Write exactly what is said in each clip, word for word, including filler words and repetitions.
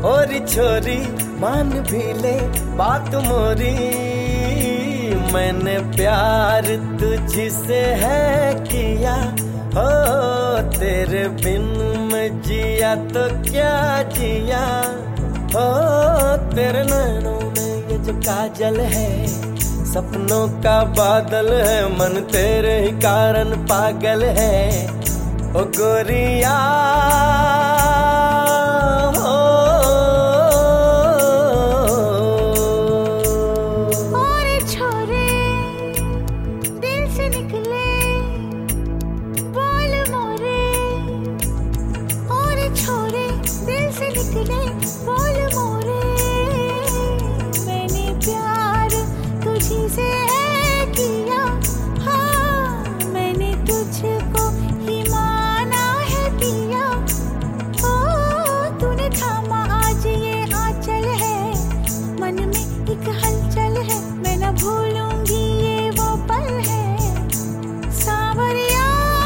और छोरी मान भी ले बात मोरी, मैंने प्यार तुझसे है किया, हो तेरे बिन मैं जिया तो क्या जिया, हो तेरे नैनों में ये जो काजल है, सपनों का बादल है, मन तेरे ही कारण पागल है, ओ गोरिया हो। और छोरे दिल से निकले बोल मोरे, और छोरे दिल से निकले बोल मोरे, मैंने प्यार तुझी से किया, हाँ मैंने तुझको ही माना है पिया, ओ तूने थामा आज ये आंचल है, मन में एक हलचल है, मैं न भूलूंगी ये वो पल है, सावरिया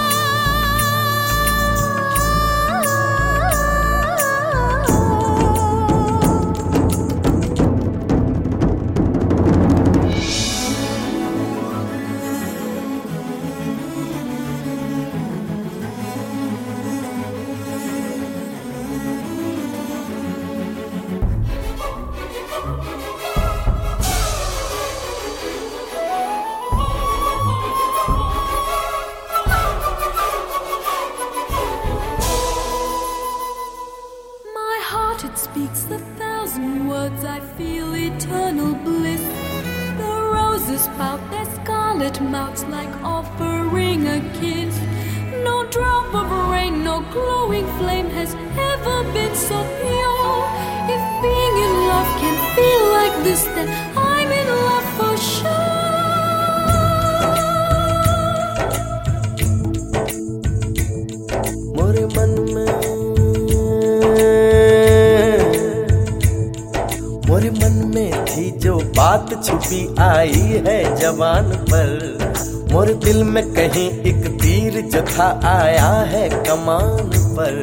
It speaks a thousand words, I feel eternal bliss. The roses pout their scarlet mouths like offering a kiss. No drop of rain, no glowing flame has ever been so pure. If being in love can feel like this, then I'm in love for sure. मोरे मन में मोरे मन में थी जो बात छुपी आई है जवान पर, मोरे दिल में कहीं एक तीर जो था आया है कमान पर।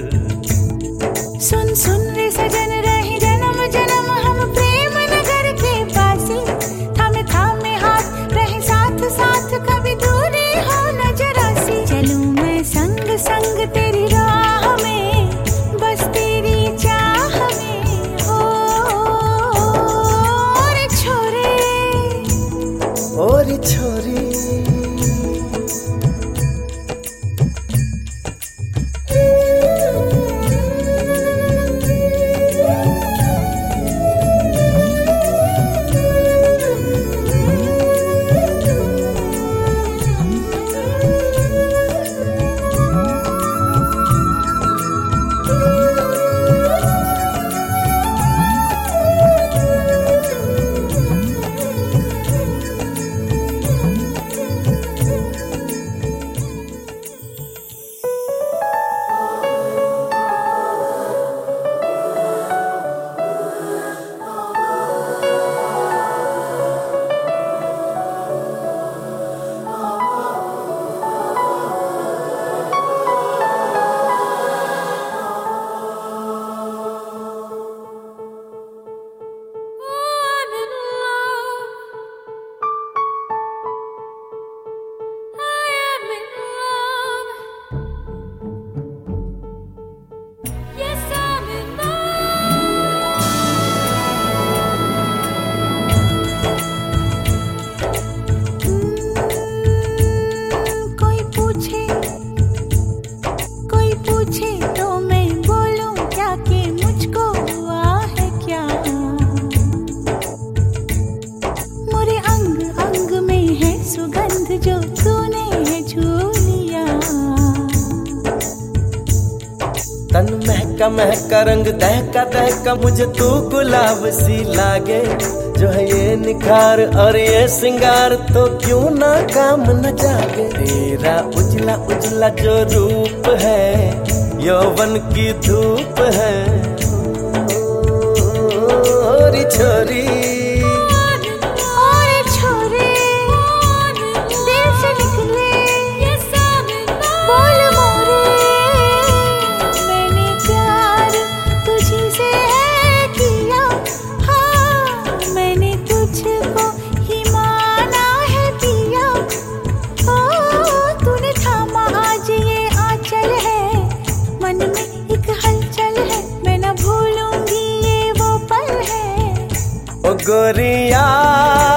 सुन सुन रे सजन रही जन्म जन्म हम प्रेम नगर के पासी, थामे थामे हाथ रहे साथ साथ कभी दूरी हो न जरा सी, चलूं मैं संग संग तेरी राह में, बस तेरी चाह में, हो और छोरे और छोरी जो तूने है झूलिया, तन महका महका रंग दहका दहका मुझे तू गुलाब सी लागे, जो है ये निखार और ये सिंगार तो क्यों ना काम न जागे, तेरा उजला उजला जो रूप है यौवन की धूप है, और छोरी से गोरिया